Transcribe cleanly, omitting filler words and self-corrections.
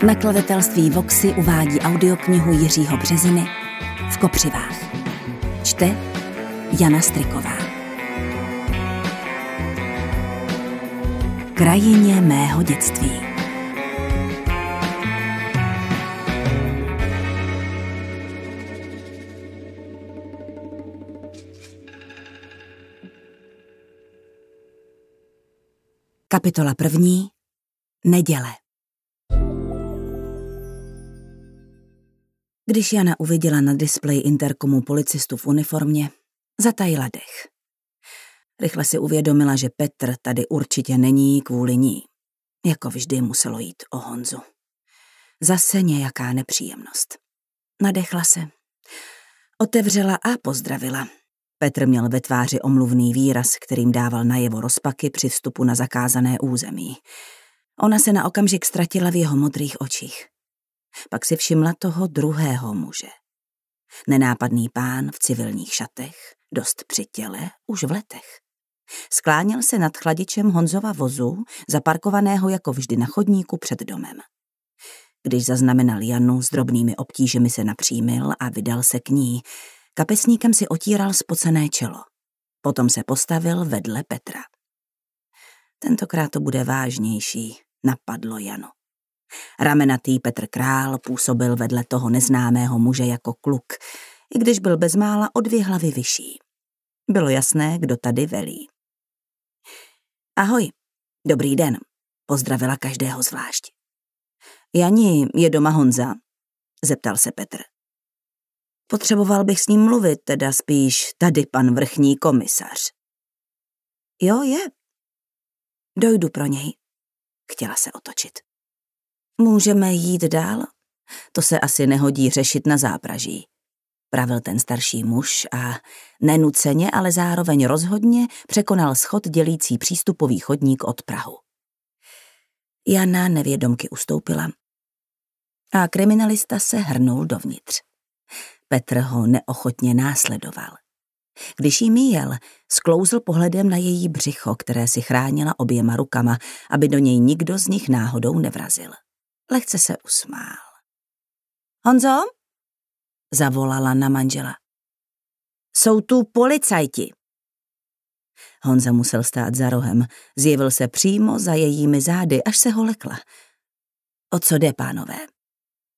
Nakladatelství Voxy uvádí audioknihu Jiřího Březiny V kopřivách. Čte Jana Striková. Krajině mého dětství. Kapitola 1. Neděle. Když Jana uviděla na displeji interkomu policistu v uniformě, zatajila dech. Rychle si uvědomila, že Petr tady určitě není kvůli ní. Jako vždy muselo jít o Honzu. Zase nějaká nepříjemnost. Nadechla se. Otevřela a pozdravila. Petr měl ve tváři omluvný výraz, kterým dával najevo rozpaky při vstupu na zakázané území. Ona se na okamžik ztratila v jeho modrých očích. Pak si všimla toho druhého muže. Nenápadný pán v civilních šatech, dost při těle, už v letech. Skláněl se nad chladičem Honzova vozu, zaparkovaného jako vždy na chodníku před domem. Když zaznamenal Janu, s drobnými obtížemi se napřímil a vydal se k ní. Kapesníkem si otíral spocené čelo. Potom se postavil vedle Petra. Tentokrát to bude vážnější, napadlo Janu. Ramenatý Petr Král působil vedle toho neznámého muže jako kluk, i když byl bezmála o 2 hlavy vyšší. Bylo jasné, kdo tady velí. Ahoj, dobrý den, pozdravila každého zvlášť. Jani, je doma Honza? Zeptal se Petr. Potřeboval bych s ním mluvit, teda spíš tady pan vrchní komisař. Jo, je. Dojdu pro něj. Chtěla se otočit. Můžeme jít dál? To se asi nehodí řešit na zápraží, pravil ten starší muž a nenuceně, ale zároveň rozhodně překonal schod dělící přístupový chodník od prahu. Jana nevědomky ustoupila a kriminalista se hrnul dovnitř. Petr ho neochotně následoval. Když jí míjel, sklouzl pohledem na její břicho, které si chránila oběma rukama, aby do něj nikdo z nich náhodou nevrazil. Lehce se usmál. Honzo? Zavolala na manžela. Jsou tu policajti. Honza musel stát za rohem, zjevil se přímo za jejími zády, až se ho lekla. O co jde, pánové?